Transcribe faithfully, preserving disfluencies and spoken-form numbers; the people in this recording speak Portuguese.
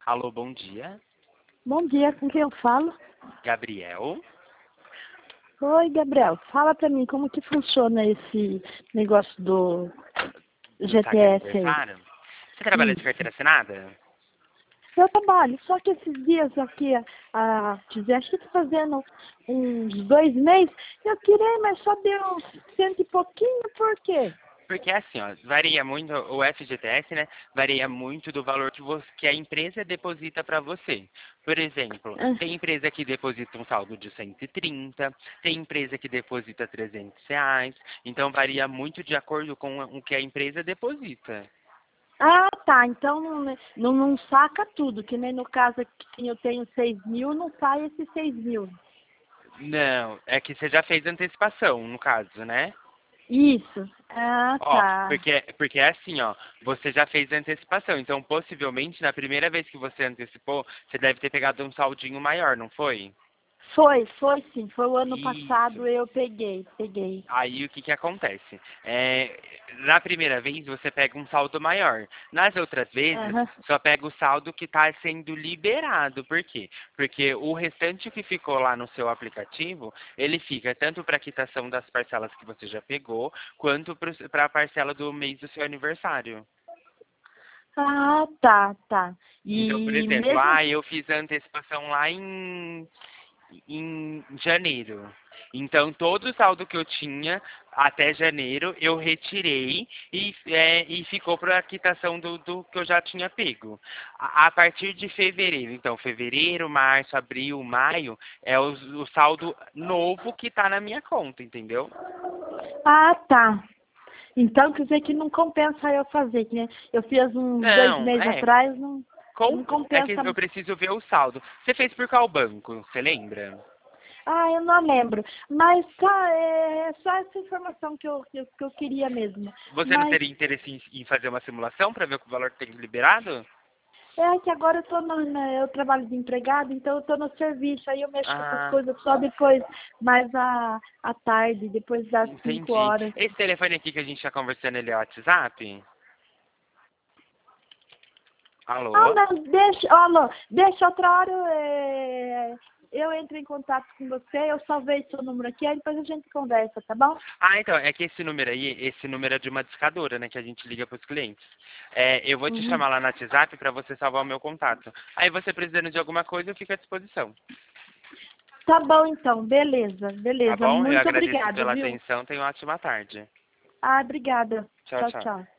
Alô, bom dia. Bom dia, com quem eu falo? Gabriel. Oi, Gabriel. Fala pra mim como que funciona esse negócio do Do saque G T S aí. aniversário. Você trabalha de Isso. carteira assinada? Eu trabalho, só que esses dias aqui, a Tizer, acho que tá fazendo uns dois meses, eu queria, mas só deu cento e pouquinho, por quê? Porque assim, ó, varia muito, o F G T S, né, varia muito do valor que, você, que a empresa deposita para você. Por exemplo, Ah, tem empresa que deposita um saldo de cento e trinta, tem empresa que deposita trezentos reais, então varia muito de acordo com o que a empresa deposita. ah, tá, então não, não, não saca tudo, que nem no caso aqui eu tenho seis mil, não sai esses seis mil. Não, é que você já fez antecipação, no caso, né? Isso. Ah, Ó, tá. porque, porque é assim, ó, você já fez a antecipação, então possivelmente na primeira vez que você antecipou, você deve ter pegado um saldinho maior, não foi? Foi, foi sim. Foi o ano Isso. passado eu peguei, peguei. Aí o que que acontece? É, na primeira vez você pega um saldo maior. Nas outras vezes, Aham. só pega o saldo que está sendo liberado. Por quê? Porque o restante que ficou lá no seu aplicativo, ele fica tanto para a quitação das parcelas que você já pegou, quanto para a parcela do mês do seu aniversário. Ah, tá, tá. Então, por E exemplo, mesmo. ah, eu fiz a antecipação lá em, em janeiro. Então, todo o saldo que eu tinha até janeiro, eu retirei e, é, e ficou para a quitação do, do que eu já tinha pego. A, a partir de fevereiro, então, fevereiro, março, abril, maio, é o, o saldo novo que está na minha conta, entendeu? Ah, tá. Então quer dizer que não compensa eu fazer, né? Eu fiz uns dois Não, meses é. atrás, não, Com, não é que compensa. eu preciso ver o saldo. Você fez por qual banco? Você lembra? Ah, eu não lembro. Mas tá, é só essa informação que eu, que eu, que eu queria mesmo. Você não Mas teria interesse em, em fazer uma simulação para ver o valor que tem liberado? é que agora eu tô no, né, eu trabalho de empregado, então eu tô no serviço, aí eu mexo com essas Ah, coisas só depois, mais à, à tarde, depois das cinco entendi. horas. Esse telefone aqui que a gente está conversando, ele é WhatsApp? Ah, Alô? não, deixa, alô, deixa outra hora, é, eu entro em contato com você, eu salvei seu número aqui, aí depois a gente conversa, tá bom? Ah, então, é que esse número aí, esse número é de uma discadora, né, que a gente liga para os clientes. É, eu vou te Uhum. chamar lá no WhatsApp para você salvar o meu contato. Aí você precisando de alguma coisa, eu fico à disposição. Tá bom então, beleza, Tá beleza, bom? Eu muito agradeço obrigada, pela viu? atenção. Tenha uma ótima tarde. Ah, obrigada, Tchau, tchau, tchau. tchau.